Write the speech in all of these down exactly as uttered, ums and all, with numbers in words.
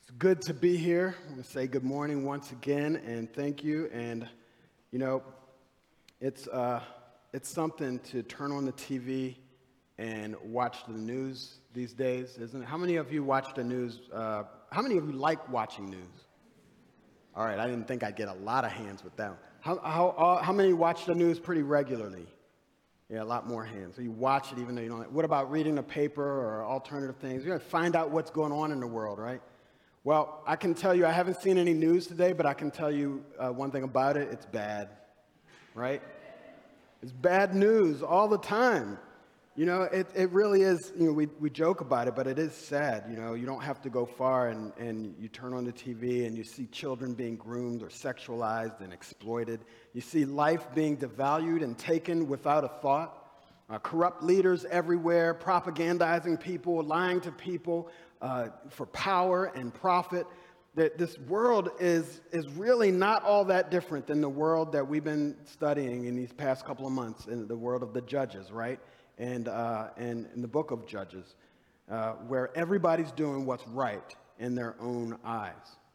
It's good to be here. I want to say good morning once again and thank you. And, you know, it's, uh, it's something to turn on the T V and watch the news these days, isn't it? How many of you watch the news? Uh, how many of you like watching news? All right, I didn't think I'd get a lot of hands with that one. How, how, uh, how many watch the news pretty regularly? Yeah, a lot more hands. So you watch it even though you don't. What about reading the paper or alternative things? You're going to find out what's going on in the world, right? Well, I can tell you, I haven't seen any news today, but I can tell you uh, one thing about it, it's bad, right? It's bad news all the time. You know, it, it really is, you know, we, we joke about it, but it is sad. You know, you don't have to go far and, and you turn on the T V and you see children being groomed or sexualized and exploited. You see life being devalued and taken without a thought. Uh, corrupt leaders everywhere, propagandizing people, lying to people uh, for power and profit. That this world is, is really not all that different than the world that we've been studying in these past couple of months, in the world of the Judges, right? And, uh, and in the book of Judges, uh, where everybody's doing what's right in their own eyes.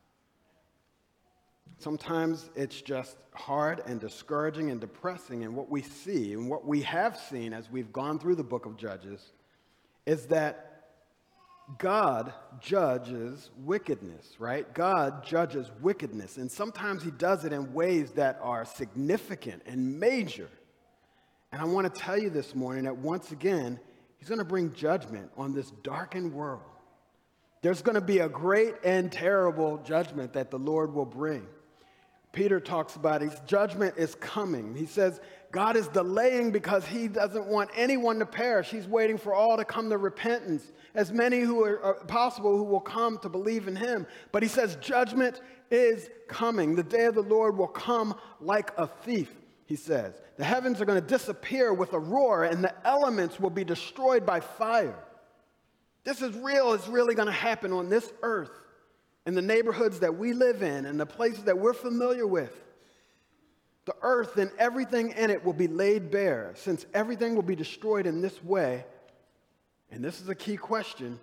Sometimes it's just hard and discouraging and depressing, and what we see and what we have seen as we've gone through the book of Judges is that God judges wickedness, right? God judges wickedness, and sometimes he does it in ways that are significant and major. And I want to tell you this morning that once again, he's going to bring judgment on this darkened world. There's going to be a great and terrible judgment that the Lord will bring. Peter talks about his judgment is coming. He says God is delaying because he doesn't want anyone to perish. He's waiting for all to come to repentance, as many who are, are possible who will come to believe in him. But he says judgment is coming. The day of the Lord will come like a thief, he says. The heavens are going to disappear with a roar, and the elements will be destroyed by fire. This is real. It's really going to happen on this earth, in the neighborhoods that we live in, and the places that we're familiar with. The earth and everything in it will be laid bare, since everything will be destroyed in this way. And this is a key question.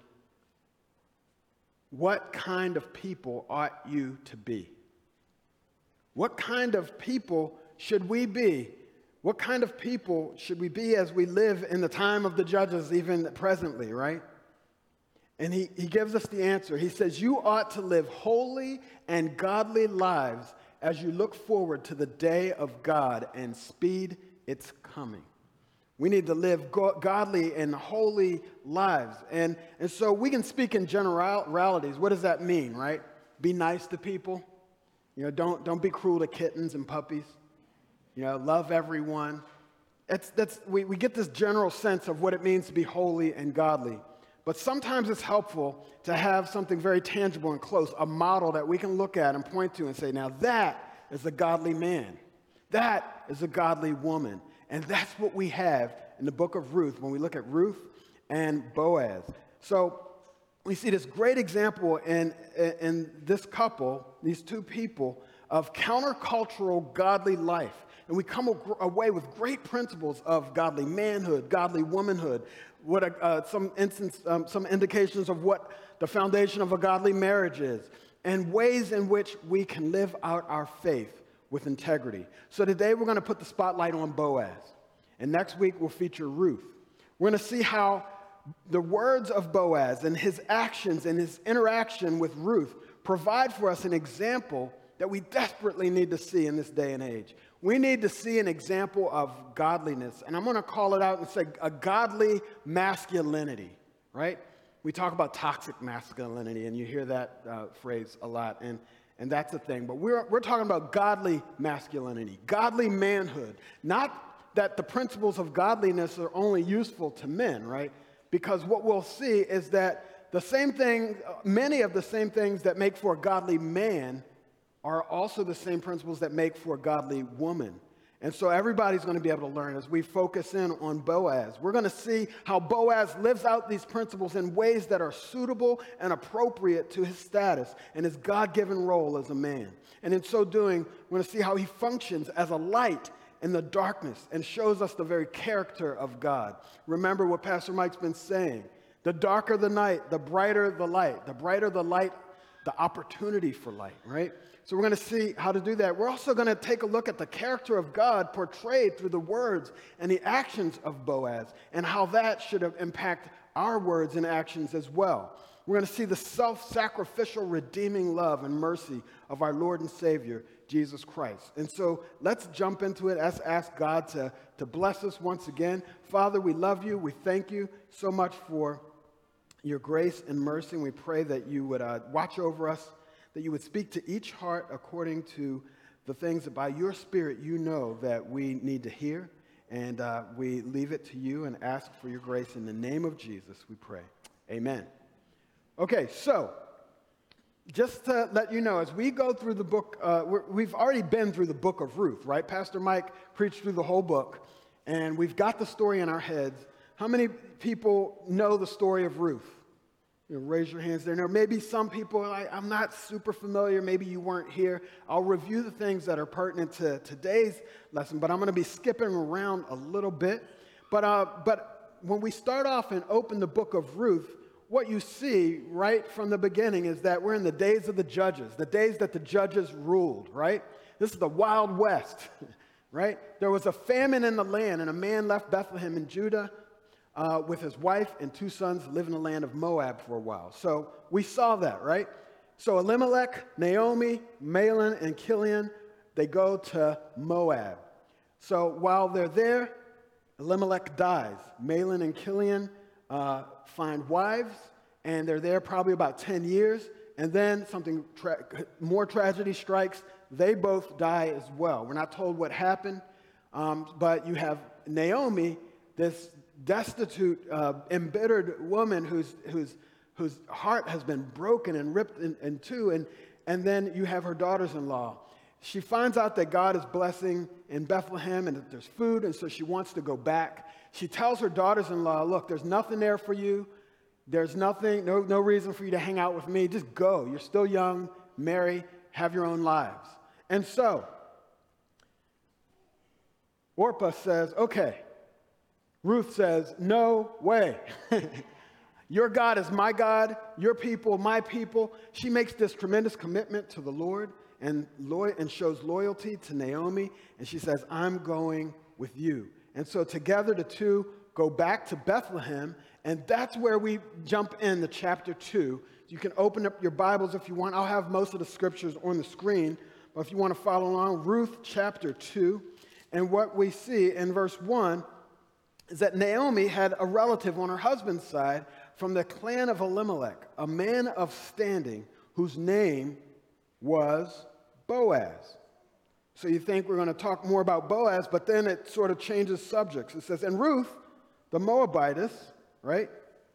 What kind of people ought you to be? What kind of people should we be? What kind of people should we be as we live in the time of the Judges, even presently, right? And he, he gives us the answer. He says, you ought to live holy and godly lives as you look forward to the day of God and speed its coming. We need to live go- godly and holy lives. And, and so we can speak in generalities. What does that mean, right? Be nice to people. You know, don't, don't be cruel to kittens and puppies. You know, love everyone. It's, that's, we, we get this general sense of what it means to be holy and godly. But sometimes it's helpful to have something very tangible and close, a model that we can look at and point to and say, now that is a godly man. That is a godly woman. And that's what we have in the book of Ruth when we look at Ruth and Boaz. So we see this great example in, in this couple, these two people, of countercultural godly life. And we come away with great principles of godly manhood, godly womanhood, what a, uh, some instance, um, some indications of what the foundation of a godly marriage is, and ways in which we can live out our faith with integrity. So today we're going to put the spotlight on Boaz, and next week we'll feature Ruth. We're going to see how the words of Boaz and his actions and his interaction with Ruth provide for us an example that we desperately need to see in this day and age. We need to see an example of godliness, and I'm going to call it out and say a godly masculinity, right? We talk about toxic masculinity, and you hear that uh, phrase a lot, and, and that's the thing. But we're, we're talking about godly masculinity, godly manhood. Not that the principles of godliness are only useful to men, right? Because what we'll see is that the same thing, many of the same things that make for a godly man are also the same principles that make for a godly woman. And so everybody's going to be able to learn as we focus in on Boaz. We're going to see how Boaz lives out these principles in ways that are suitable and appropriate to his status and his God-given role as a man. And in so doing, we're going to see how he functions as a light in the darkness and shows us the very character of God. Remember what Pastor Mike's been saying. The darker the night, the brighter the light. The brighter the light the opportunity for light, right? So we're going to see how to do that. We're also going to take a look at the character of God portrayed through the words and the actions of Boaz and how that should impact our words and actions as well. We're going to see the self-sacrificial, redeeming love and mercy of our Lord and Savior, Jesus Christ. And so let's jump into it. Let's ask God to, to bless us once again. Father, we love you. We thank you so much for your grace and mercy. And we pray that you would uh, watch over us, that you would speak to each heart according to the things that by your Spirit you know that we need to hear. And uh, we leave it to you and ask for your grace. In the name of Jesus, we pray. Amen. Okay, so just to let you know, as we go through the book, uh, we're, we've already been through the book of Ruth, right? Pastor Mike preached through the whole book, and we've got the story in our heads. How many people know the story of Ruth? You know, raise your hands there. Now, maybe some people, I, I'm not super familiar. Maybe you weren't here. I'll review the things that are pertinent to today's lesson, but I'm going to be skipping around a little bit. But, uh, but when we start off and open the book of Ruth, what you see right from the beginning is that we're in the days of the judges, the days that the judges ruled, right? This is the Wild West, right? There was a famine in the land, and a man left Bethlehem in Judah uh, with his wife and two sons to live in the land of Moab for a while. So we saw that, right? So Elimelech, Naomi, Mahlon, and Chilion, they go to Moab. So while they're there, Elimelech dies. Mahlon and Chilion uh, find wives, and they're there probably about ten years, and then something, tra- more tragedy strikes. They both die as well. We're not told what happened, um, but you have Naomi, this destitute, uh, embittered woman whose, whose, whose heart has been broken and ripped in, in two, and, and then you have her daughters-in-law. She finds out that God is blessing in Bethlehem and that there's food, and so she wants to go back. She tells her daughters-in-law, look, there's nothing there for you. There's nothing, no, no reason for you to hang out with me. Just go. You're still young, marry, have your own lives. And so, Orpah says, okay. Ruth says, no way. Your God is my God, your people, my people. She makes this tremendous commitment to the Lord and, lo- and shows loyalty to Naomi. And she says, I'm going with you. And so together the two go back to Bethlehem, and that's where we jump in to chapter two. You can open up your Bibles if you want. I'll have most of the scriptures on the screen, but if you want to follow along, Ruth chapter two. And what we see in verse one is that Naomi had a relative on her husband's side from the clan of Elimelech, a man of standing whose name was Boaz. So you think we're going to talk more about Boaz, but then it sort of changes subjects. It says, and Ruth, the Moabitess, right?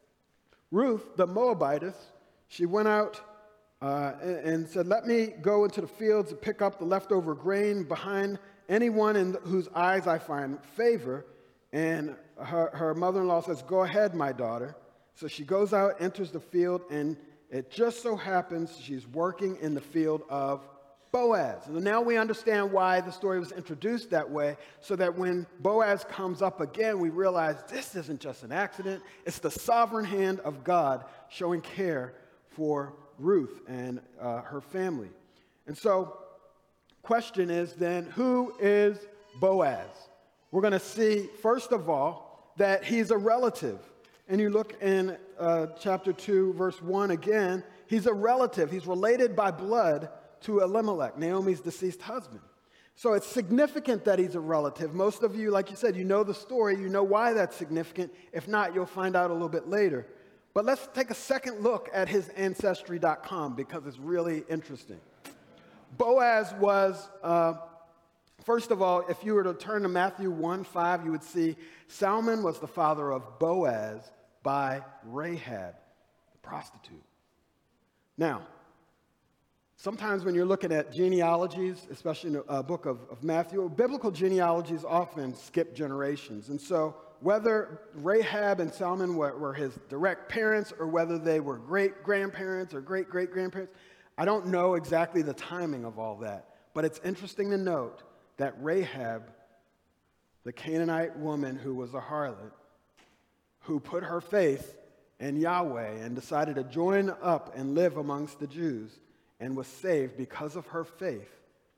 Ruth, the Moabitess, she went out uh, and, and said, let me go into the fields and pick up the leftover grain behind anyone in whose eyes I find favor. And her, her mother-in-law says, go ahead, my daughter. So she goes out, enters the field, and it just so happens she's working in the field of Boaz. And now we understand why the story was introduced that way, so that when Boaz comes up again, we realize this isn't just an accident. It's the sovereign hand of God showing care for Ruth and uh, her family. And so, question is then, who is Boaz? We're going to see, first of all, that he's a relative. And you look in uh, chapter two, verse one again, he's a relative. He's related by blood to Elimelech, Naomi's deceased husband. So it's significant that he's a relative. Most of you, like you said, you know the story. You know why that's significant. If not, you'll find out a little bit later. But let's take a second look at his ancestry dot com because it's really interesting. Boaz was, uh, first of all, if you were to turn to Matthew one five, you would see Salmon was the father of Boaz by Rahab, the prostitute. Now, sometimes when you're looking at genealogies, especially in the uh, book of, of Matthew, biblical genealogies often skip generations. And so whether Rahab and Salmon were, were his direct parents or whether they were great-grandparents or great-great-grandparents, I don't know exactly the timing of all that. But it's interesting to note that Rahab, the Canaanite woman who was a harlot, who put her faith in Yahweh and decided to join up and live amongst the Jews and was saved because of her faith,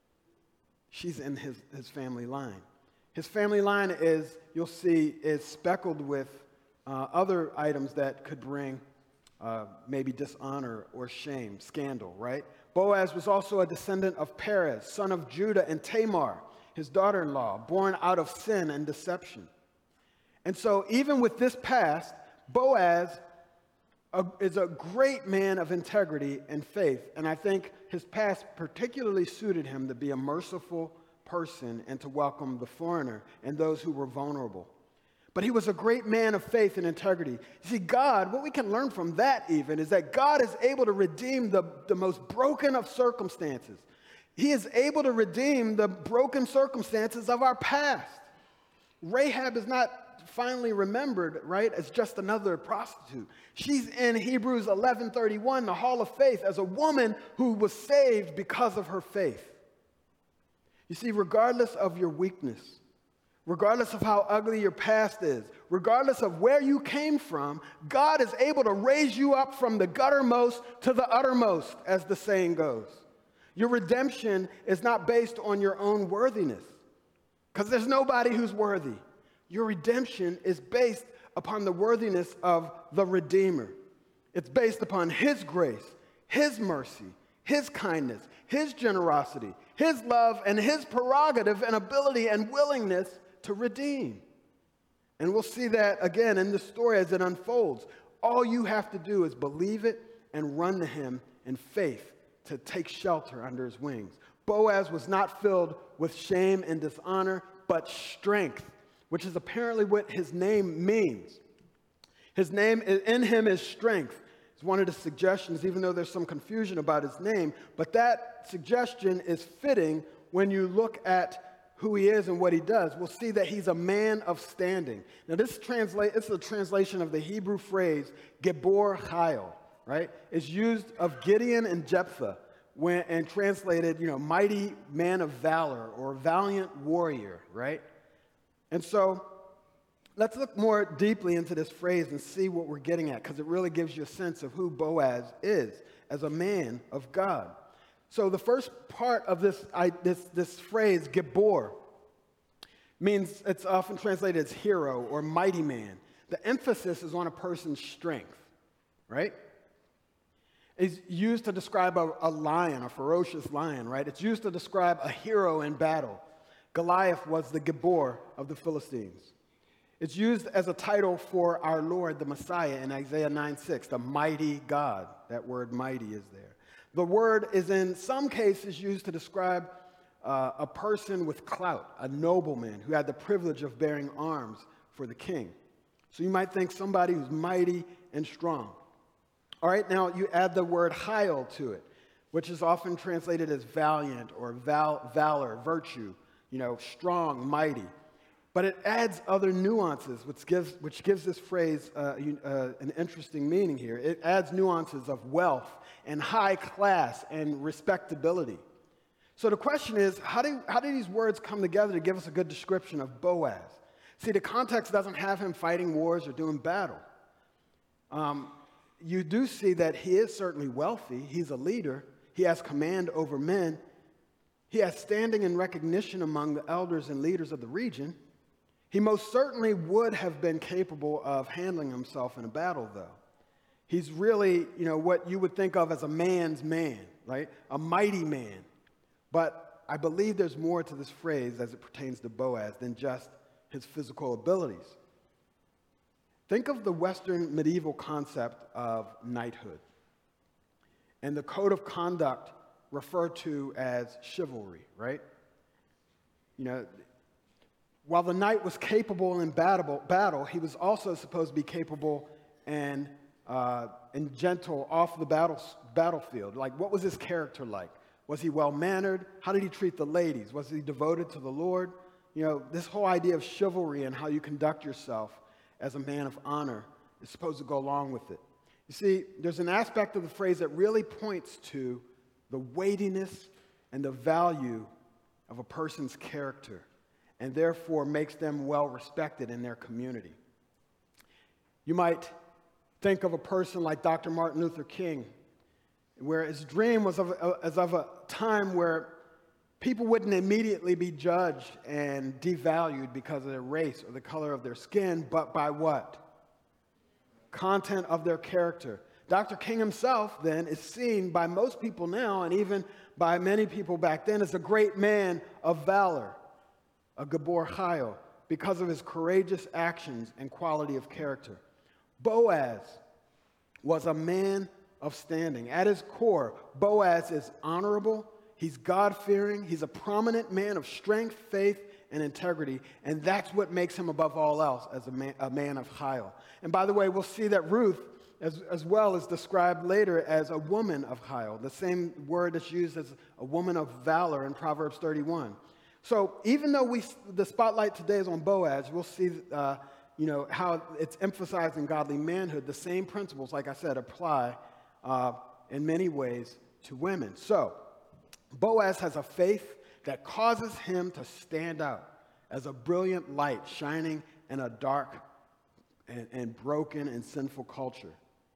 she's in his, his family line. His family line is, you'll see, is speckled with uh, other items that could bring uh, maybe dishonor or shame, scandal, right? Boaz was also a descendant of Perez, son of Judah and Tamar, his daughter-in-law, born out of sin and deception. And so even with this past, Boaz a, is a great man of integrity and faith. And I think his past particularly suited him to be a merciful person and to welcome the foreigner and those who were vulnerable. But he was a great man of faith and integrity. You see, God, what we can learn from that even is that God is able to redeem the, the most broken of circumstances. He is able to redeem the broken circumstances of our past. Rahab is not finally remembered, right, as just another prostitute. She's in Hebrews eleven thirty-one, the Hall of Faith, as a woman who was saved because of her faith. You see, regardless of your weakness, regardless of how ugly your past is, regardless of where you came from, God is able to raise you up from the guttermost to the uttermost, as the saying goes. Your redemption is not based on your own worthiness, because there's nobody who's worthy. Your redemption is based upon the worthiness of the Redeemer. It's based upon His grace, His mercy, His kindness, His generosity, His love, and His prerogative and ability and willingness to redeem. And we'll see that again in the story as it unfolds. All you have to do is believe it and run to Him in faith to take shelter under His wings. Boaz was not filled with shame and dishonor, but strength, which is apparently what his name means. His name, in him is strength. It's one of the suggestions, even though there's some confusion about his name, but that suggestion is fitting when you look at who he is and what he does. We'll see that he's a man of standing. Now this translate, it's a translation of the Hebrew phrase, Gibor Chayil, right? It's used of Gideon and Jephthah when, and translated, you know, mighty man of valor or valiant warrior, right? And so let's look more deeply into this phrase and see what we're getting at, because it really gives you a sense of who Boaz is as a man of God. So the first part of this, I, this, this phrase, Gibor, means it's often translated as hero or mighty man. The emphasis is on a person's strength, right? It's used to describe a, a lion, a ferocious lion, right? It's used to describe a hero in battle. Goliath was the Gibor of the Philistines. It's used as a title for our Lord, the Messiah, in Isaiah nine six, the mighty God. That word mighty is there. The word is in some cases used to describe uh, a person with clout, a nobleman who had the privilege of bearing arms for the king. So you might think somebody who's mighty and strong. All right, now you add the word Chayil to it, which is often translated as valiant or val- valor, virtue, you know, strong, mighty. But it adds other nuances, which gives, which gives this phrase uh, uh, an interesting meaning here. It adds nuances of wealth and high class and respectability. So the question is, how do, how do these words come together to give us a good description of Boaz? See, the context doesn't have him fighting wars or doing battle. Um, you do see that he is certainly wealthy. He's a leader. He has command over men. He has standing and recognition among the elders and leaders of the region. He most certainly would have been capable of handling himself in a battle, though. He's really, you know, what you would think of as a man's man, right? A mighty man. But I believe there's more to this phrase as it pertains to Boaz than just his physical abilities. Think of the Western medieval concept of knighthood and the code of conduct referred to as chivalry, right? You know, while the knight was capable in battle, battle he was also supposed to be capable and, uh, and gentle off the battle, battlefield. Like, what was his character like? Was he well-mannered? How did he treat the ladies? Was he devoted to the Lord? You know, this whole idea of chivalry and how you conduct yourself as a man of honor is supposed to go along with it. You see, there's an aspect of the phrase that really points to the weightiness and the value of a person's character, and therefore makes them well respected in their community. You might think of a person like Doctor Martin Luther King, where his dream was of, uh, as of a time where people wouldn't immediately be judged and devalued because of their race or the color of their skin, but by what? Content of their character. Doctor King himself, then, is seen by most people now, and even by many people back then, as a great man of valor, a Gibor Chayil, because of his courageous actions and quality of character. Boaz was a man of standing. At his core, Boaz is honorable, he's God-fearing, he's a prominent man of strength, faith, and integrity, and that's what makes him above all else as a man, a man of Chayil. And by the way, we'll see that Ruth, as, as well, is described later as a woman of Chayil, the same word that's used as a woman of valor in Proverbs thirty-one. So even though we, the spotlight today is on Boaz, we'll see uh, you know, how it's emphasizing godly manhood. The same principles, like I said, apply uh, in many ways to women. So Boaz has a faith that causes him to stand out as a brilliant light shining in a dark and, and broken and sinful culture.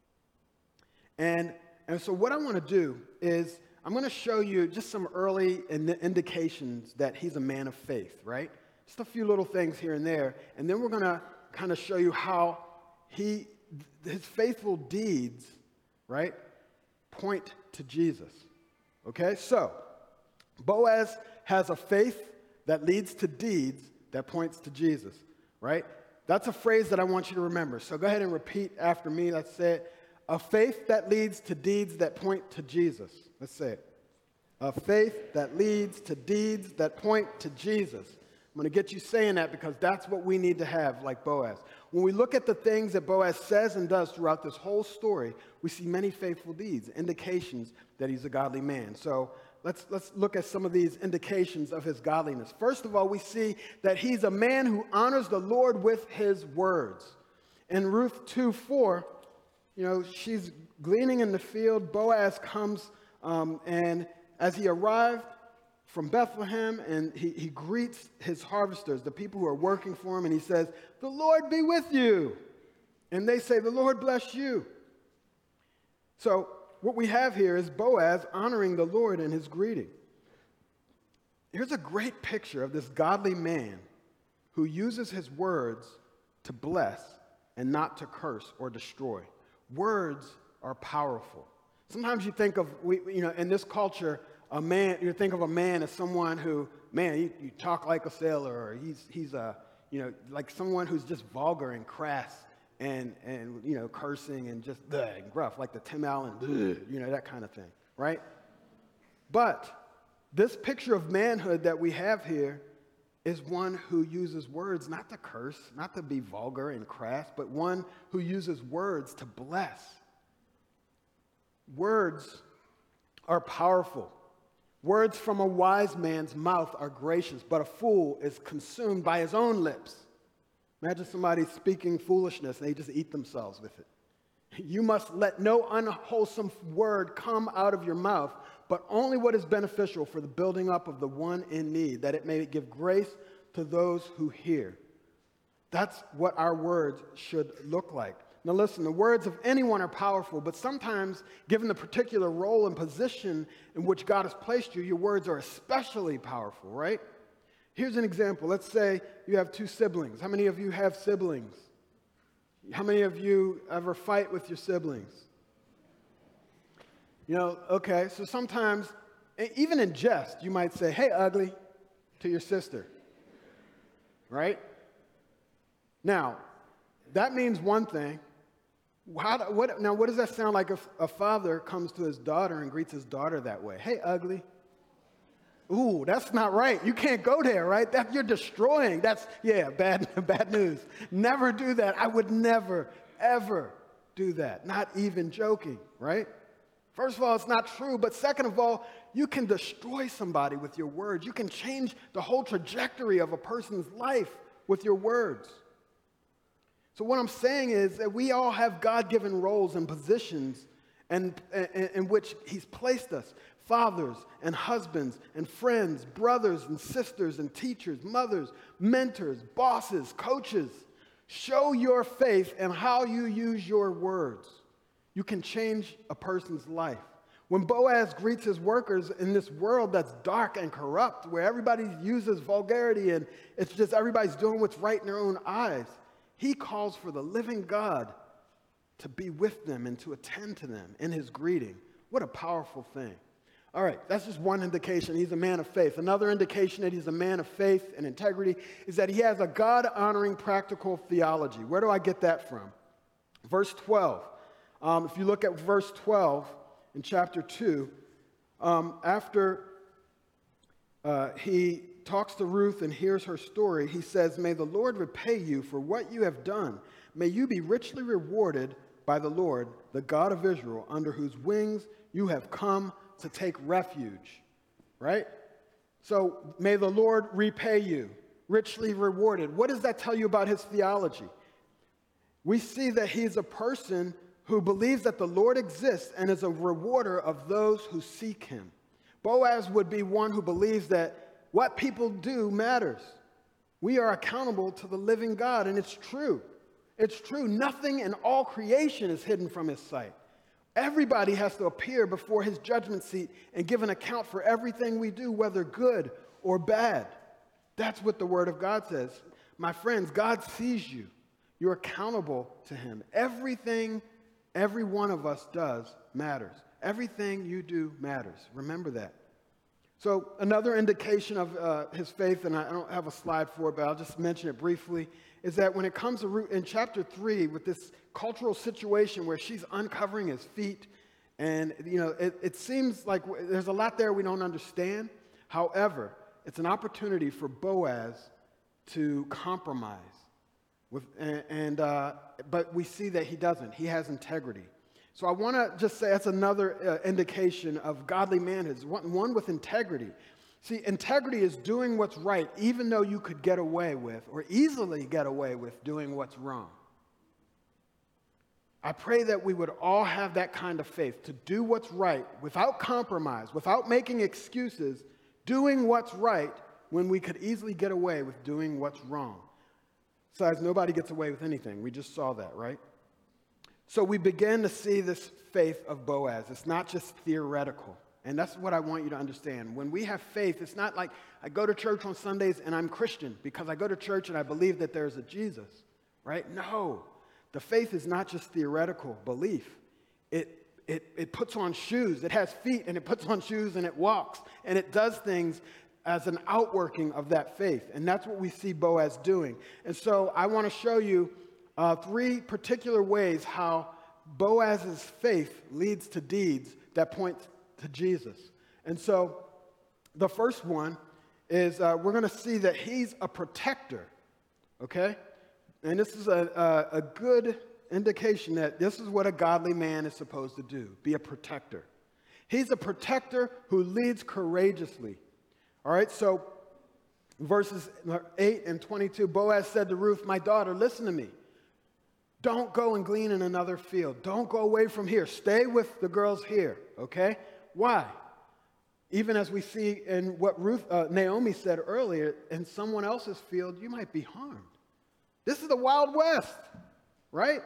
And, and so what I want to do is I'm going to show you just some early ind- indications that he's a man of faith, right? Just a few little things here and there. And then we're going to kind of show you how he, his faithful deeds, right, point to Jesus. Okay? So, Boaz has a faith that leads to deeds that points to Jesus, right? That's a phrase that I want you to remember. So go ahead and repeat after me. Let's say it. A faith that leads to deeds that point to Jesus. Let's say it. A faith that leads to deeds that point to Jesus. I'm going to get you saying that because that's what we need to have like Boaz. When we look at the things that Boaz says and does throughout this whole story, we see many faithful deeds, indications that he's a godly man. So let's, let's look at some of these indications of his godliness. First of all, we see that he's a man who honors the Lord with his words. In Ruth two four, you know, she's gleaning in the field. Boaz comes um, and as he arrived from Bethlehem, and he, he greets his harvesters, the people who are working for him, and he says, "The Lord be with you." And they say, "The Lord bless you." So what we have here is Boaz honoring the Lord in his greeting. Here's a great picture of this godly man who uses his words to bless and not to curse or destroy. Words are powerful. Sometimes you think of, we, you know, in this culture, a man, you think of a man as someone who, man, you, you talk like a sailor, or he's, he's a, you know, like someone who's just vulgar and crass and, and you know, cursing and just ugh, and gruff, like the Tim Allen, ugh, you know, that kind of thing, right? But this picture of manhood that we have here is one who uses words not to curse, not to be vulgar and crass, but one who uses words to bless. Words are powerful. Words from a wise man's mouth are gracious, but a fool is consumed by his own lips. Imagine somebody speaking foolishness and they just eat themselves with it. You must let no unwholesome word come out of your mouth, but only what is beneficial for the building up of the one in need, that it may give grace to those who hear. That's what our words should look like. Now listen, the words of anyone are powerful, but sometimes, given the particular role and position in which God has placed you, your words are especially powerful, right? Here's an example. Let's say you have two siblings. How many of you have siblings? How many of you ever fight with your siblings? You know, okay, so sometimes, even in jest, you might say, "Hey, ugly," to your sister, right? Now, that means one thing. How do, what, now, what does that sound like if a father comes to his daughter and greets his daughter that way? "Hey, ugly." Ooh, that's not right. You can't go there, right? That you're destroying. That's, yeah, bad, bad news. Never do that. I would never, ever do that. Not even joking, right? First of all, it's not true. But second of all, you can destroy somebody with your words. You can change the whole trajectory of a person's life with your words. So what I'm saying is that we all have God-given roles and positions in, in, in which he's placed us. Fathers and husbands and friends, brothers and sisters and teachers, mothers, mentors, bosses, coaches, Show your faith and how you use your words. You can change a person's life. When Boaz greets his workers in this world that's dark and corrupt, where everybody uses vulgarity and it's just everybody's doing what's right in their own eyes, he calls for the living God to be with them and to attend to them in his greeting. What a powerful thing. All right, that's just one indication he's a man of faith. Another indication that he's a man of faith and integrity is that he has a God-honoring practical theology. Where do I get that from? Verse twelve. Um, if you look at verse twelve in chapter two, um, after uh, he talks to Ruth and hears her story, he says, "May the Lord repay you for what you have done. May you be richly rewarded by the Lord, the God of Israel, under whose wings you have come to take refuge." Right? So, may the Lord repay you, richly rewarded. What does that tell you about his theology? We see that he's a person who believes that the Lord exists and is a rewarder of those who seek him. Boaz would be one who believes that what people do matters. We are accountable to the living God, and it's true. It's true. Nothing in all creation is hidden from his sight. Everybody has to appear before his judgment seat and give an account for everything we do, whether good or bad. That's what the Word of God says. My friends, God sees you. You're accountable to him. Everything every one of us does matters. Everything you do matters. Remember that. So another indication of uh, his faith, and I don't have a slide for it, but I'll just mention it briefly, is that when it comes to Ruth, in chapter three, with this cultural situation where she's uncovering his feet, and you know, it, it seems like there's a lot there we don't understand. However, it's an opportunity for Boaz to compromise with, and, and uh, but we see that he doesn't. He has integrity. So I want to just say that's another uh, indication of godly manhood, one, one with integrity. See, integrity is doing what's right, even though you could get away with, or easily get away with, doing what's wrong. I pray that we would all have that kind of faith, to do what's right without compromise, without making excuses, doing what's right when we could easily get away with doing what's wrong. Besides, nobody gets away with anything. We just saw that, right? So we begin to see this faith of Boaz. It's not just theoretical. And that's what I want you to understand. When we have faith, it's not like I go to church on Sundays and I'm Christian because I go to church and I believe that there's a Jesus, right? No. The faith is not just theoretical belief. It, it, it puts on shoes. It has feet and it puts on shoes and it walks. And it does things as an outworking of that faith. And that's what we see Boaz doing. And so I want to show you uh, three particular ways how Boaz's faith leads to deeds that point to Jesus. And so the first one is uh, we're going to see that he's a protector, okay? And this is a, a, a good indication that this is what a godly man is supposed to do, be a protector. He's a protector who leads courageously. All right, so verses eight and twenty-two, Boaz said to Ruth, "My daughter, listen to me. Don't go and glean in another field. Don't go away from here. Stay with the girls here, okay? Why? Even as we see in what Ruth, uh, Naomi said earlier, in someone else's field, you might be harmed. This is the Wild West, right?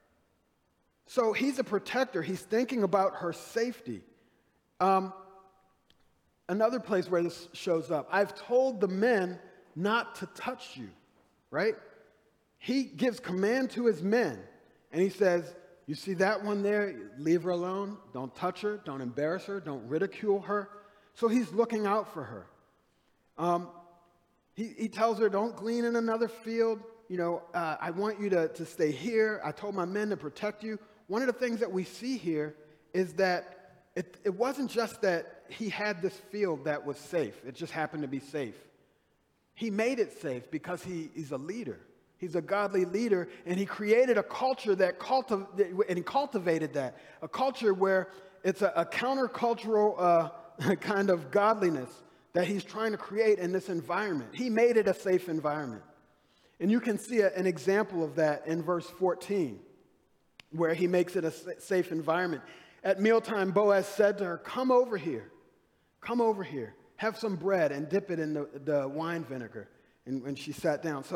So he's a protector. He's thinking about her safety. Um, another place where this shows up, I've told the men not to touch you, right? He gives command to his men, and he says, you see that one there? Leave her alone. Don't touch her. Don't embarrass her. Don't ridicule her. So he's looking out for her. Um, he, he tells her, don't glean in another field. You know, uh, I want you to, to stay here. I told my men to protect you. One of the things that we see here is that it, it wasn't just that he had this field that was safe. It just happened to be safe. He made it safe because he, he's a leader. He's a godly leader, and he created a culture that cultiv- and he cultivated that, a culture where it's a, a countercultural uh, kind of godliness that he's trying to create in this environment. He made it a safe environment. And you can see a, an example of that in verse fourteen, where he makes it a safe environment. At mealtime, Boaz said to her, come over here, come over here, have some bread and dip it in the, the wine vinegar. And when she sat down. So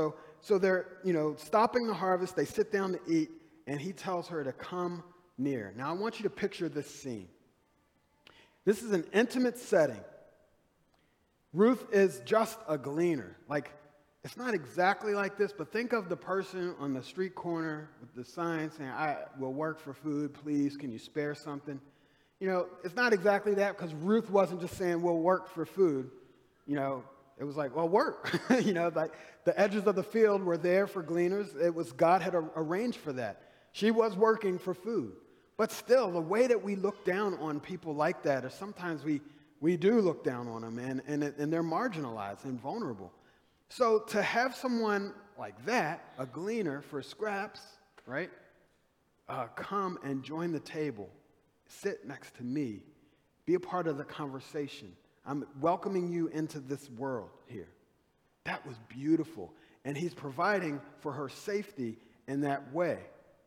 so they're, you know, stopping the harvest. They sit down to eat, and he tells her to come near. Now, I want you to picture this scene. This is an intimate setting. Ruth is just a gleaner. Like, it's not exactly like this, but think of the person on the street corner with the sign saying, I will work for food, please, can you spare something? You know, it's not exactly that, because Ruth wasn't just saying, we'll work for food. You know, it was like, well, work. you know, like the edges of the field were there for gleaners. It was, God had a, arranged for that. She was working for food. But still, the way that we look down on people like that, or sometimes we, we do look down on them, and, and, and they're marginalized and vulnerable. So to have someone like that, a gleaner for scraps, right, uh, come and join the table, sit next to me, be a part of the conversation. I'm welcoming you into this world here. That was beautiful. And he's providing for her safety in that way.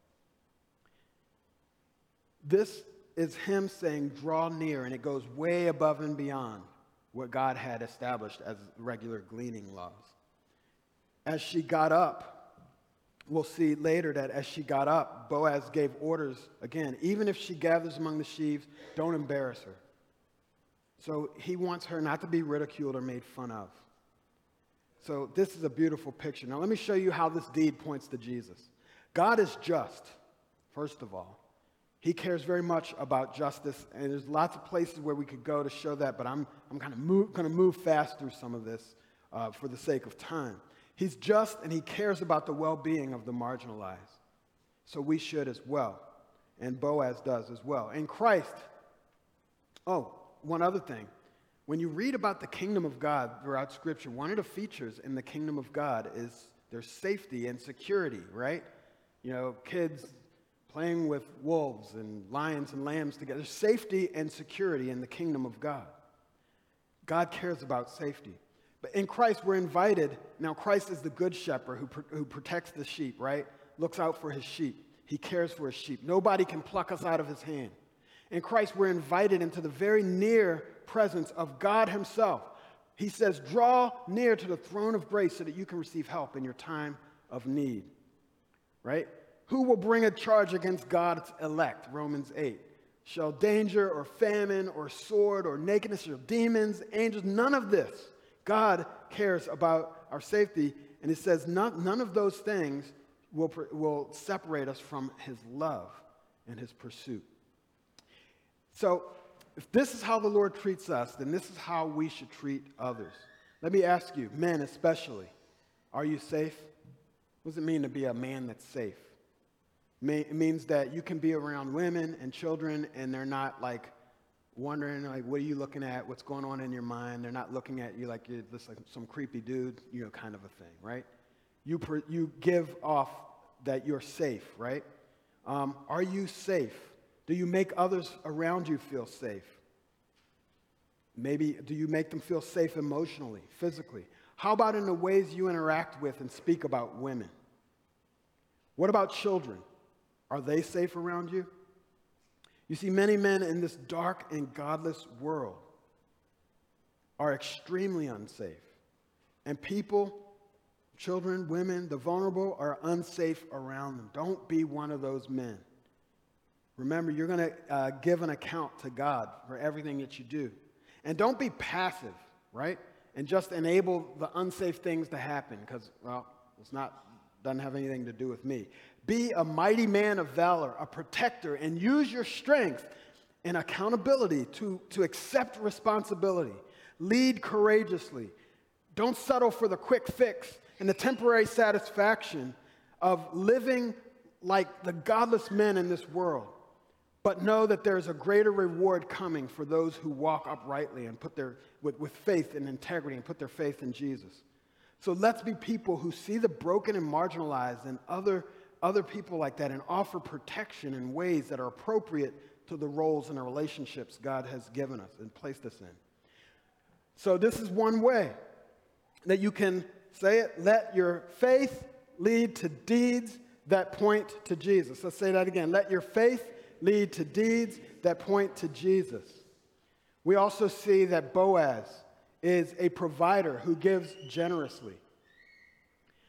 This is him saying, draw near, and it goes way above and beyond what God had established as regular gleaning laws. As she got up, we'll see later that as she got up, Boaz gave orders, again, even if she gathers among the sheaves, don't embarrass her. So he wants her not to be ridiculed or made fun of. So this is a beautiful picture. Now let me show you how this deed points to Jesus. God is just, first of all. He cares very much about justice, and there's lots of places where we could go to show that, but I'm, I'm kind of going to move fast through some of this uh, for the sake of time. He's just, and he cares about the well-being of the marginalized. So we should as well, and Boaz does as well. In Christ, oh, one other thing. When you read about the kingdom of God throughout Scripture, one of the features in the kingdom of God is there's safety and security, right? You know, kids playing with wolves and lions and lambs together. There's safety and security in the kingdom of God. God cares about safety. But in Christ, we're invited. Now, Christ is the good shepherd who, who protects the sheep, right? Looks out for his sheep. He cares for his sheep. Nobody can pluck us out of his hand. In Christ, we're invited into the very near presence of God himself. He says, draw near to the throne of grace so that you can receive help in your time of need, right? Who will bring a charge against God's elect? Romans eight. Shall danger or famine or sword or nakedness or demons, angels, none of this. God cares about our safety, and it says none, none of those things will, will separate us from his love and his pursuit. So if this is how the Lord treats us, then this is how we should treat others. Let me ask you, men especially, are you safe? What does it mean to be a man that's safe? It means that you can be around women and children, and they're not like wondering, like, what are you looking at? What's going on in your mind? They're not looking at you like you're just like some creepy dude, you know, kind of a thing, right? You per, you give off that you're safe, right? Um, are you safe? Do you make others around you feel safe? Maybe, do you make them feel safe emotionally, physically? How about in the ways you interact with and speak about women? What about children? Are they safe around you? You see, many men in this dark and godless world are extremely unsafe. And people, children, women, the vulnerable are unsafe around them. Don't be one of those men. Remember, you're going to uh, give an account to God for everything that you do. And don't be passive, right? And just enable the unsafe things to happen because, well, it's not, doesn't have anything to do with me. Be a mighty man of valor, a protector, and use your strength and accountability to, to accept responsibility. Lead courageously. Don't settle for the quick fix and the temporary satisfaction of living like the godless men in this world. But know that there's a greater reward coming for those who walk uprightly and put their, with, with faith and integrity and put their faith in Jesus. So let's be people who see the broken and marginalized and other other people like that and offer protection in ways that are appropriate to the roles and the relationships God has given us and placed us in. So this is one way that you can say it. Let your faith lead to deeds that point to Jesus. Let's say that again. Let your faith lead to deeds that point to Jesus. We also see that Boaz is a provider who gives generously.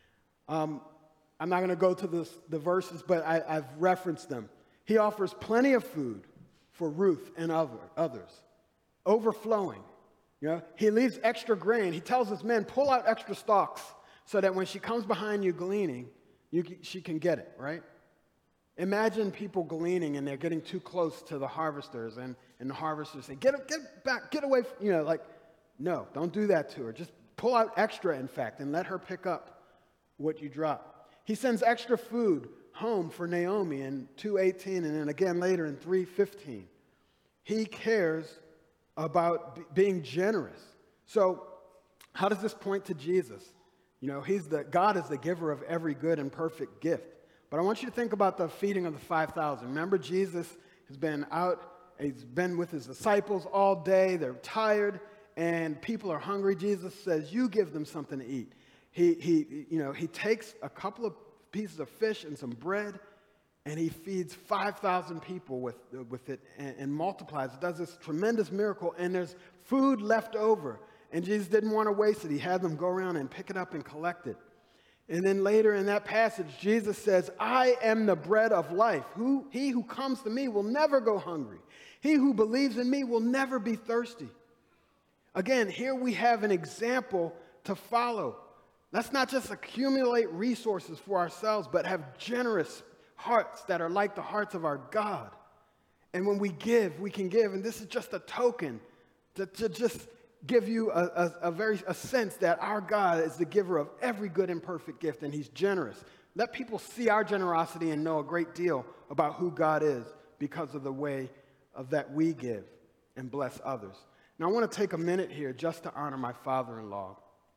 Um, I'm not going to go to this, the verses, but I, I've referenced them. He offers plenty of food for Ruth and other, others, overflowing. You know, he leaves extra grain. He tells his men, pull out extra stalks so that when she comes behind you gleaning, you, she can get it, right? Imagine people gleaning and they're getting too close to the harvesters, and, and the harvesters say, get, get back, get away. From, you know, like, no, don't do that to her. Just pull out extra, in fact, and let her pick up what you drop. He sends extra food home for Naomi in two eighteen and then again later in three fifteen. He cares about b- being generous. So how does this point to Jesus? You know, he's the God is the giver of every good and perfect gift. But I want you to think about the feeding of the five thousand. Remember, Jesus has been out, he's been with his disciples all day. They're tired, and people are hungry. Jesus says, you give them something to eat. He, he, you know, he takes a couple of pieces of fish and some bread, and he feeds five thousand people with, with it and, and multiplies. It does this tremendous miracle, and there's food left over. And Jesus didn't want to waste it. He had them go around and pick it up and collect it. And then later in that passage, Jesus says, I am the bread of life. Who, he who comes to me will never go hungry. He who believes in me will never be thirsty. Again, here we have an example to follow. Let's not just accumulate resources for ourselves, but have generous hearts that are like the hearts of our God. And when we give, we can give. And this is just a token to, to just give you a, a, a very a sense that our God is the giver of every good and perfect gift, and he's generous. Let people see our generosity and know a great deal about who God is because of the way of that we give and bless others. Now, I want to take a minute here just to honor my father-in-law,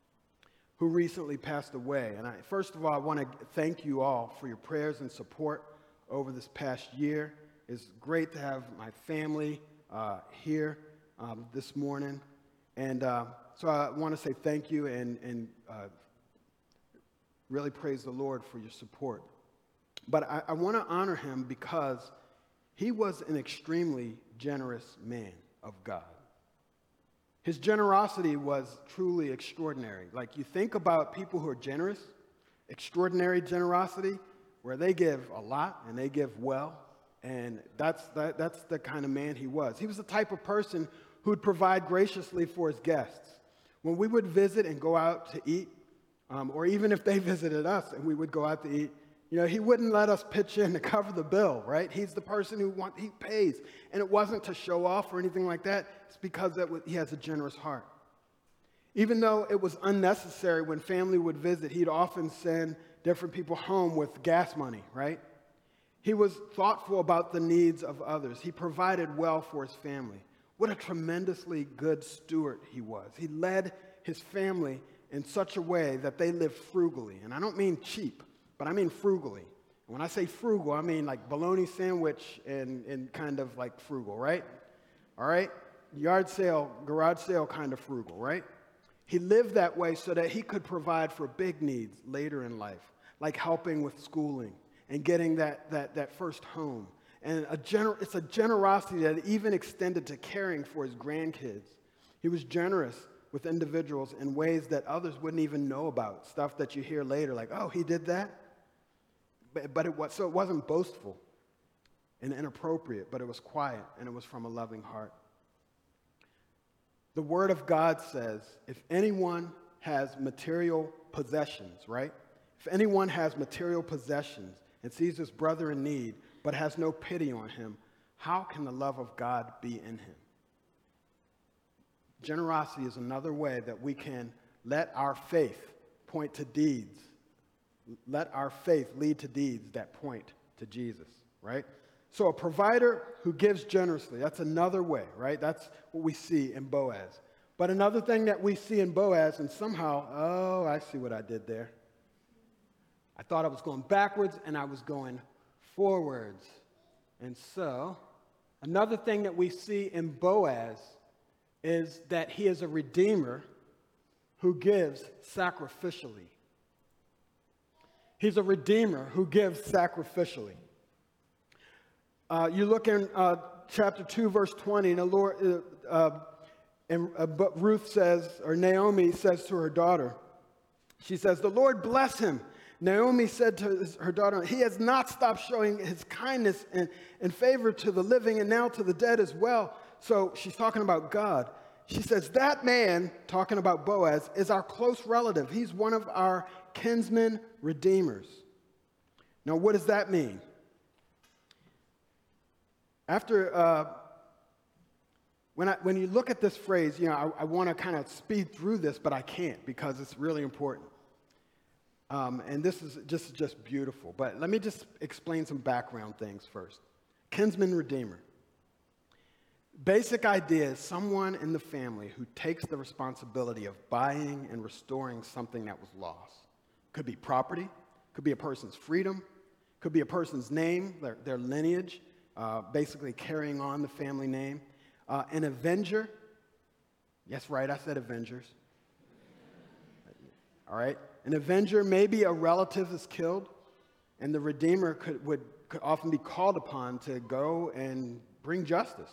who recently passed away. And I, first of all, I want to thank you all for your prayers and support over this past year. It's great to have my family uh, here um, this morning. And uh, so I want to say thank you and, and uh, really praise the Lord for your support. But I, I want to honor him because he was an extremely generous man of God. His generosity was truly extraordinary. Like, you think about people who are generous, extraordinary generosity, where they give a lot and they give well, and that's, that, that's the kind of man he was. He was the type of person who would provide graciously for his guests. When we would visit and go out to eat, um, or even if they visited us and we would go out to eat, you know, he wouldn't let us pitch in to cover the bill, right? He's the person who want, he pays. And it wasn't to show off or anything like that. It's because that was, he has a generous heart. Even though it was unnecessary when family would visit, he'd often send different people home with gas money, right? He was thoughtful about the needs of others. He provided well for his family. What a tremendously good steward he was. He led his family in such a way that they lived frugally. And I don't mean cheap, but I mean frugally. When I say frugal, I mean like bologna sandwich and, and kind of like frugal, right? All right? Yard sale, garage sale kind of frugal, right? He lived that way so that he could provide for big needs later in life, like helping with schooling and getting that, that, that first home. And a gener- it's a generosity that even extended to caring for his grandkids. He was generous with individuals in ways that others wouldn't even know about, stuff that you hear later, like, oh, he did that? But, but it was, so it wasn't boastful and inappropriate, but it was quiet, and it was from a loving heart. The Word of God says, if anyone has material possessions, right? If anyone has material possessions and sees his brother in need, but has no pity on him, how can the love of God be in him? Generosity is another way that we can let our faith point to deeds. Let our faith lead to deeds that point to Jesus, right? So a provider who gives generously, that's another way, right? That's what we see in Boaz. But another thing that we see in Boaz, and somehow, oh, I see what I did there. I thought I was going backwards, and I was going forwards. And so, another thing that we see in Boaz is that he is a redeemer who gives sacrificially. He's a redeemer who gives sacrificially. Uh, you look in uh, chapter two, verse twenty, and the Lord, uh, uh, and uh, but Ruth says, or Naomi says to her daughter, she says, "The Lord bless him. Naomi said to his, her daughter, he has not stopped showing his kindness and, and favor to the living and now to the dead as well. So she's talking about God. She says, that man, talking about Boaz, is our close relative. He's one of our kinsmen redeemers. Now, what does that mean? After, uh, when, I, when you look at this phrase, you know, I, I want to kind of speed through this, but I can't because it's really important. Um, and this is just, just beautiful. But let me just explain some background things first. Kinsman redeemer. Basic idea is someone in the family who takes the responsibility of buying and restoring something that was lost. Could be property, could be a person's freedom, could be a person's name, their, their lineage, uh, basically carrying on the family name. Uh, an avenger. Yes, right, I said avengers. All right. An avenger, maybe a relative is killed, and the redeemer could, would, could often be called upon to go and bring justice.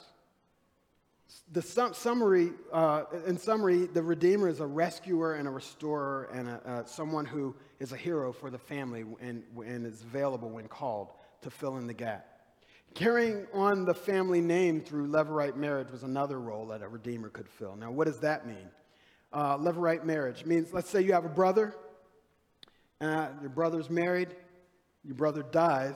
The sum, summary, uh, in summary, the redeemer is a rescuer and a restorer and a, uh, someone who is a hero for the family and, and is available when called to fill in the gap. Carrying on the family name through levirate marriage was another role that a redeemer could fill. Now, what does that mean? Uh, levirate marriage means, let's say you have a brother, uh, your brother's married, your brother dies,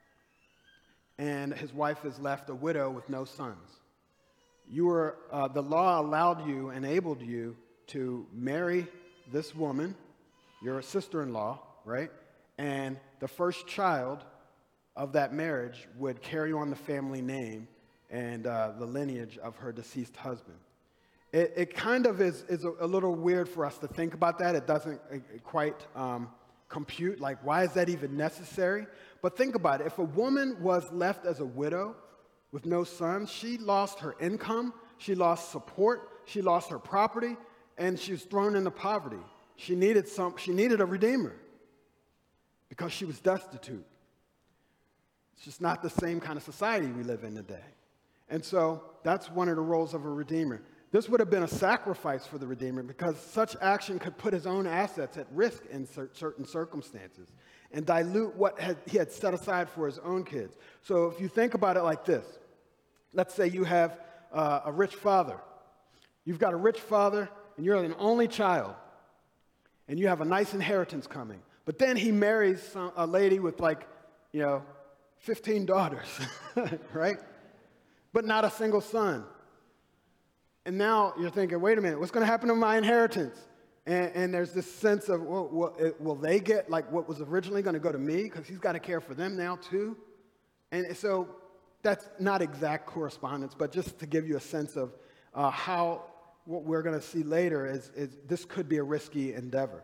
and his wife is left a widow with no sons. You were, uh, the law allowed you, enabled you to marry this woman, your sister-in-law, right? And the first child of that marriage would carry on the family name and uh, the lineage of her deceased husband. It, it kind of is, is a, a little weird for us to think about that. It doesn't uh, quite um, compute, like why is that even necessary? But think about it. If a woman was left as a widow with no sons, she lost her income, she lost support, she lost her property, and she was thrown into poverty. She needed some, she needed a redeemer because she was destitute. It's just not the same kind of society we live in today. And so that's one of the roles of a redeemer. This would have been a sacrifice for the redeemer because such action could put his own assets at risk in cer- certain circumstances and dilute what had, he had set aside for his own kids. So if you think about it like this, let's say you have uh, a rich father. You've got a rich father and you're an only child and you have a nice inheritance coming. But then he marries some, a lady with like, you know, fifteen daughters, right? But not a single son. And now you're thinking, wait a minute, what's going to happen to my inheritance? And, and there's this sense of, well, will, it, will they get like what was originally going to go to me? Because he's got to care for them now too. And so that's not exact correspondence, but just to give you a sense of uh, how what we're going to see later is, is this could be a risky endeavor.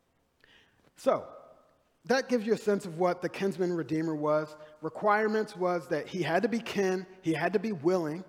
So that gives you a sense of what the kinsman redeemer was. Requirements was that he had to be kin, he had to be willing.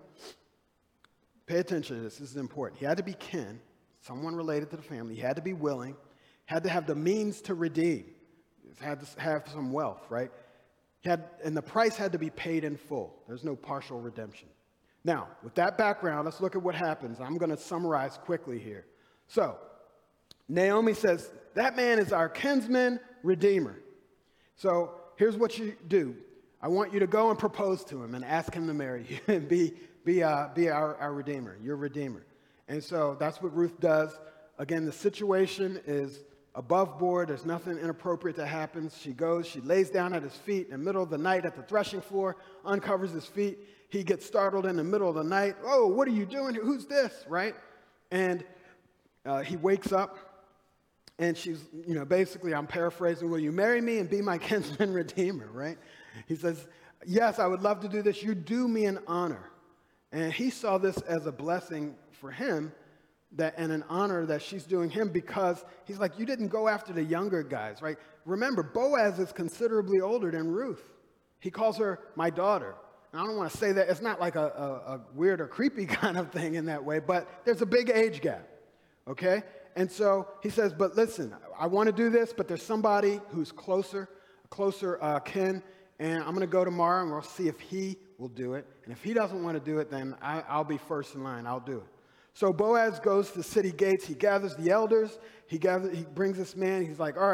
Pay attention to this, this is important. He had to be kin, someone related to the family. He had to be willing, had to have the means to redeem, had to have some wealth, right? He had, and the price had to be paid in full. There's no partial redemption. Now, with that background, let's look at what happens. I'm going to summarize quickly here. So, Naomi says, that man is our kinsman redeemer. So, here's what you do. I want you to go and propose to him and ask him to marry you and be Be, uh, be our, our redeemer, your redeemer. And so that's what Ruth does. Again, the situation is above board. There's nothing inappropriate that happens. She goes, she lays down at his feet in the middle of the night at the threshing floor, uncovers his feet. He gets startled in the middle of the night. Oh, what are you doing? Who's this, right? And uh, he wakes up, and she's, you know, basically, I'm paraphrasing, will you marry me and be my kinsman redeemer, right? He says, yes, I would love to do this. You do me an honor. And he saw this as a blessing for him that, and an honor that she's doing him because he's like, you didn't go after the younger guys, right? Remember, Boaz is considerably older than Ruth. He calls her my daughter. And I don't want to say that. It's not like a, a, a weird or creepy kind of thing in that way, but there's a big age gap, okay? And so he says, but listen, I want to do this, but there's somebody who's closer, closer uh, kin, and I'm going to go tomorrow and we'll see if he will do it. And if he doesn't want to do it, then I, I'll be first in line. I'll do it. So Boaz goes to the city gates. He gathers the elders. He gathers, he brings this man. He's like, all right,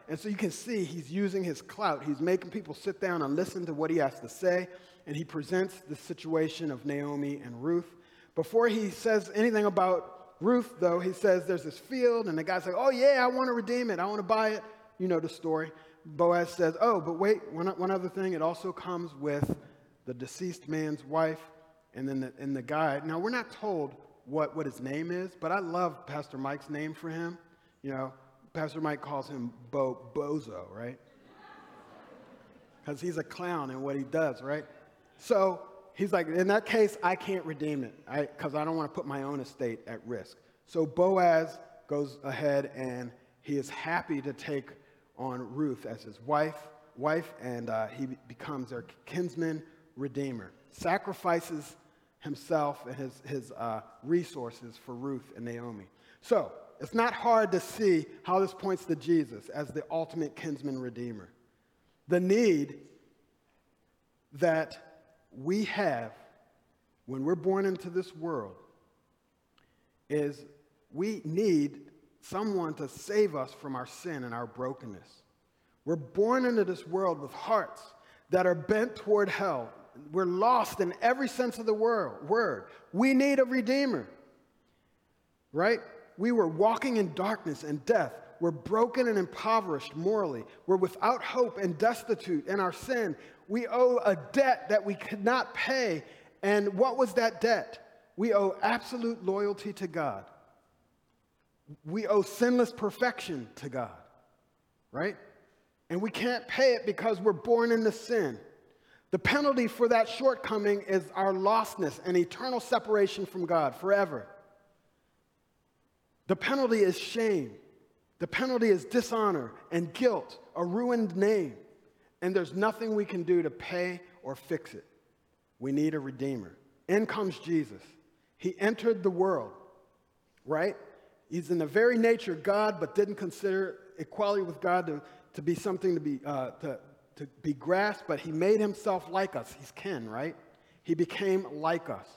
And so you can see he's using his clout. He's making people sit down and listen to what he has to say. And he presents the situation of Naomi and Ruth. Before he says anything about Ruth, though, he says there's this field. And the guy's like, oh, yeah, I want to redeem it. I want to buy it. You know the story. Boaz says, oh, but wait, one, one other thing. It also comes with the deceased man's wife and then the, and the guy. Now, we're not told what, what his name is, but I love Pastor Mike's name for him. You know, Pastor Mike calls him Bo, Bozo, right? Because he's a clown in what he does, right? So he's like, in that case, I can't redeem it because I, I don't want to put my own estate at risk. So Boaz goes ahead and he is happy to take on Ruth as his wife, wife and uh, he becomes their kinsman redeemer, sacrifices himself and his, his uh, resources for Ruth and Naomi. So it's not hard to see how this points to Jesus as the ultimate kinsman redeemer. The need that we have when we're born into this world is we need someone to save us from our sin and our brokenness. We're born into this world with hearts that are bent toward hell. We're lost in every sense of the word. We need a redeemer, right? We were walking in darkness and death. We're broken and impoverished morally. We're without hope and destitute in our sin. We owe a debt that we could not pay. And what was that debt? We owe absolute loyalty to God. We owe sinless perfection to God, right? And we can't pay it because we're born into sin. The penalty for that shortcoming is our lostness and eternal separation from God forever. The penalty is shame. The penalty is dishonor and guilt, a ruined name. And there's nothing we can do to pay or fix it. We need a redeemer. In comes Jesus. He entered the world, right? He's in the very nature God, but didn't consider equality with God to, to be something to be, uh, to, to be grasped, but he made himself like us. He's kin, right? He became like us.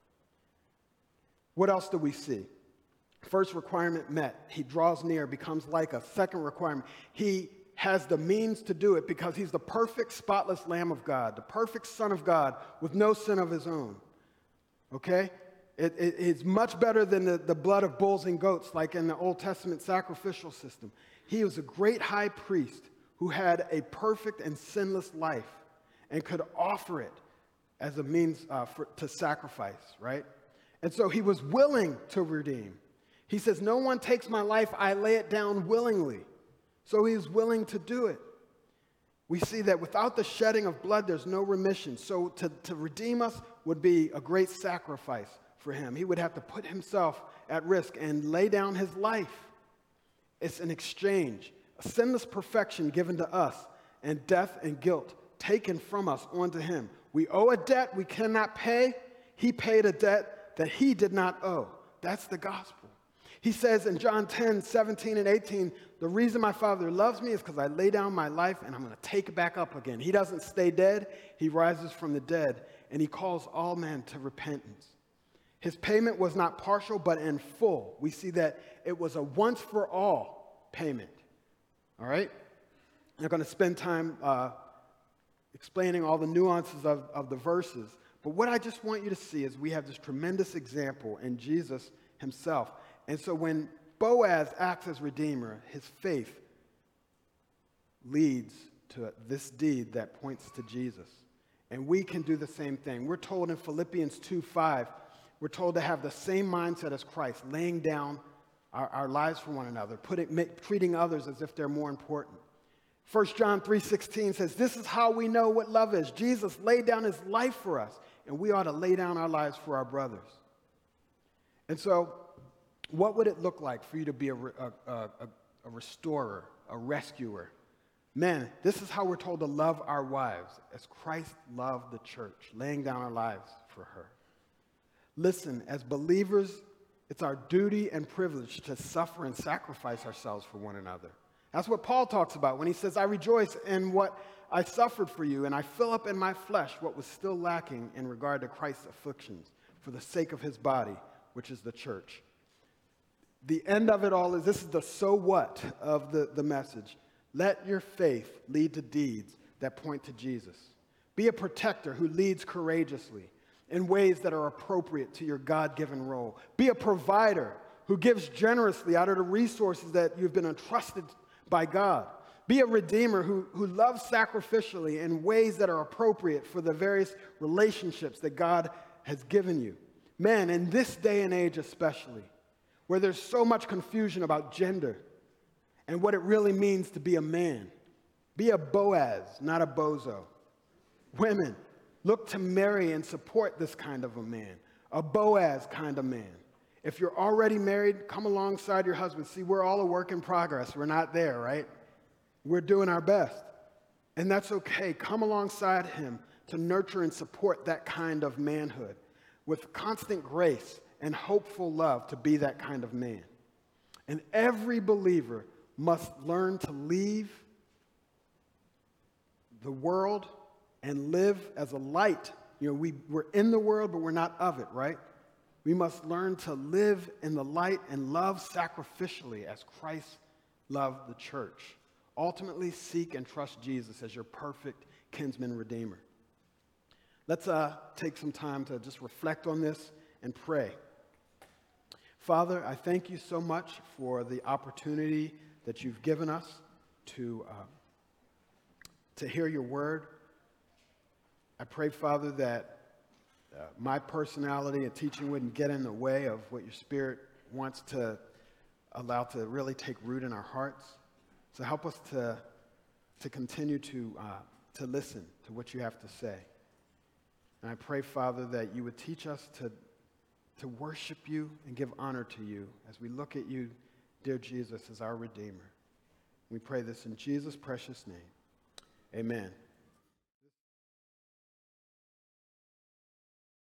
What else do we see? First requirement met. He draws near, becomes like us. Second requirement, he has the means to do it because he's the perfect, spotless Lamb of God, the perfect Son of God with no sin of his own. Okay? It, it, it's much better than the, the blood of bulls and goats like in the Old Testament sacrificial system. He was a great high priest who had a perfect and sinless life and could offer it as a means uh, for, to sacrifice, right? And so he was willing to redeem. He says, no one takes my life, I lay it down willingly. So he is willing to do it. We see that without the shedding of blood, there's no remission. So to, to redeem us would be a great sacrifice for him. He would have to put himself at risk and lay down his life. It's an exchange, a sinless perfection given to us, and death and guilt taken from us onto him. We owe a debt we cannot pay. He paid a debt that he did not owe. That's the gospel. He says in John ten, seventeen, and eighteen, the reason my Father loves me is because I lay down my life and I'm going to take it back up again. He doesn't stay dead. He rises from the dead, and he calls all men to repentance. His payment was not partial, but in full. We see that it was a once-for-all payment. All right? I'm not going to spend time uh, explaining all the nuances of, of the verses, but what I just want you to see is we have this tremendous example in Jesus himself. And so when Boaz acts as redeemer, his faith leads to this deed that points to Jesus. And we can do the same thing. We're told in Philippians two five, we're told to have the same mindset as Christ, laying down our, our lives for one another, putting, make, treating others as if they're more important. First John three sixteen says, this is how we know what love is. Jesus laid down his life for us, and we ought to lay down our lives for our brothers. And so, what would it look like for you to be a, a, a, a restorer, a rescuer? Men, this is how we're told to love our wives, as Christ loved the church, laying down our lives for her. Listen, as believers, it's our duty and privilege to suffer and sacrifice ourselves for one another. That's what Paul talks about when he says, I rejoice in what I suffered for you, and I fill up in my flesh what was still lacking in regard to Christ's afflictions for the sake of his body, which is the church. The end of it all is, this is the so what of the, the message. Let your faith lead to deeds that point to Jesus. Be a protector who leads courageously in ways that are appropriate to your God-given role. Be a provider who gives generously out of the resources that you've been entrusted by God. Be a redeemer who, who loves sacrificially in ways that are appropriate for the various relationships that God has given you. Men, in this day and age especially, where there's so much confusion about gender and what it really means to be a man, be a Boaz, not a bozo. Women, look to marry and support this kind of a man, a Boaz kind of man. If you're already married, come alongside your husband. See, we're all a work in progress. We're not there, right? We're doing our best. And that's okay. Come alongside him to nurture and support that kind of manhood with constant grace and hopeful love to be that kind of man. And every believer must learn to leave the world and live as a light. You know, we, we're in the world, but we're not of it, right? We must learn to live in the light and love sacrificially as Christ loved the church. Ultimately, seek and trust Jesus as your perfect kinsman redeemer. Let's uh, take some time to just reflect on this and pray. Father, I thank you so much for the opportunity that you've given us to, uh, to hear your word. I pray, Father, that uh, my personality and teaching wouldn't get in the way of what your Spirit wants to allow to really take root in our hearts. So help us to, to continue to, uh, to listen to what you have to say. And I pray, Father, that you would teach us to, to worship you and give honor to you as we look at you, dear Jesus, as our Redeemer. We pray this in Jesus' precious name. Amen.